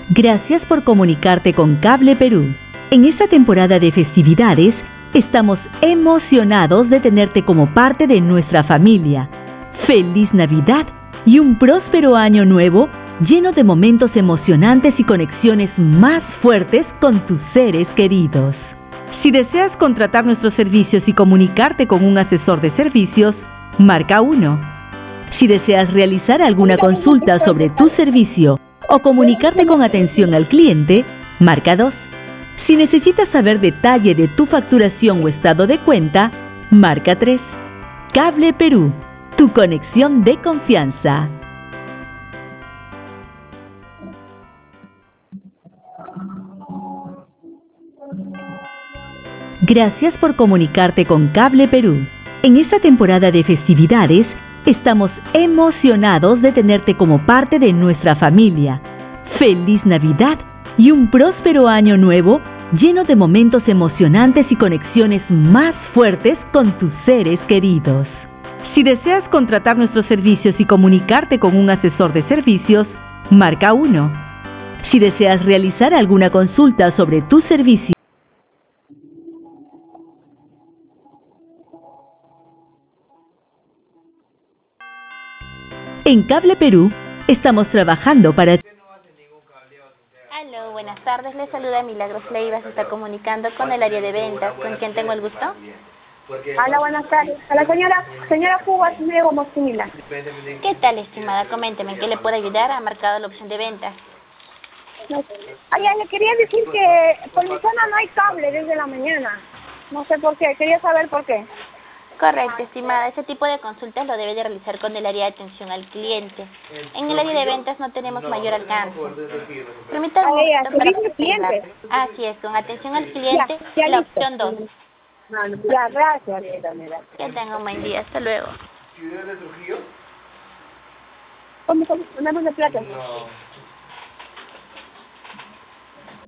Gracias por comunicarte con Cable Perú. En esta temporada de festividades, estamos emocionados de tenerte como parte de nuestra familia. ¡Feliz Navidad y un próspero año nuevo lleno de momentos emocionantes y conexiones más fuertes con tus seres queridos! Si deseas contratar nuestros servicios y comunicarte con un asesor de servicios, marca 1. Si deseas realizar alguna consulta sobre tu servicio o comunicarte con atención al cliente, marca 2. Si necesitas saber detalle de tu facturación o estado de cuenta, marca 3. Cable Perú, tu conexión de confianza. Gracias por comunicarte con Cable Perú. En esta temporada de festividades, estamos emocionados de tenerte como parte de nuestra familia. ¡Feliz Navidad y un próspero año nuevo lleno de momentos emocionantes y conexiones más fuertes con tus seres queridos! Si deseas contratar nuestros servicios y comunicarte con un asesor de servicios, marca 1. Si deseas realizar alguna consulta sobre tu servicio, en Cable Perú, estamos trabajando para... Aló, buenas tardes, les saluda Milagros Leiva, se está comunicando con el área de ventas. ¿Con quién tengo el gusto? Hola, buenas tardes. A la señora Cubas Diego Mosquila. ¿Qué tal, estimada? Coménteme, ¿en qué le puedo ayudar? Ha marcado la opción de ventas. Le quería decir que por mi zona no hay cable desde la mañana. No sé por qué, quería saber por qué. Correcto, estimada. Ese tipo de consultas lo debe de realizar con el área de atención al cliente. En el área de ventas no tenemos mayor alcance. Permítame un momento para cliente. Así es, con atención al cliente, Ya, la listo. opción 2. Ya, gracias. Que tenga un buen día. Hasta luego. ¿Cómo? ¿Mandamos de plata? No.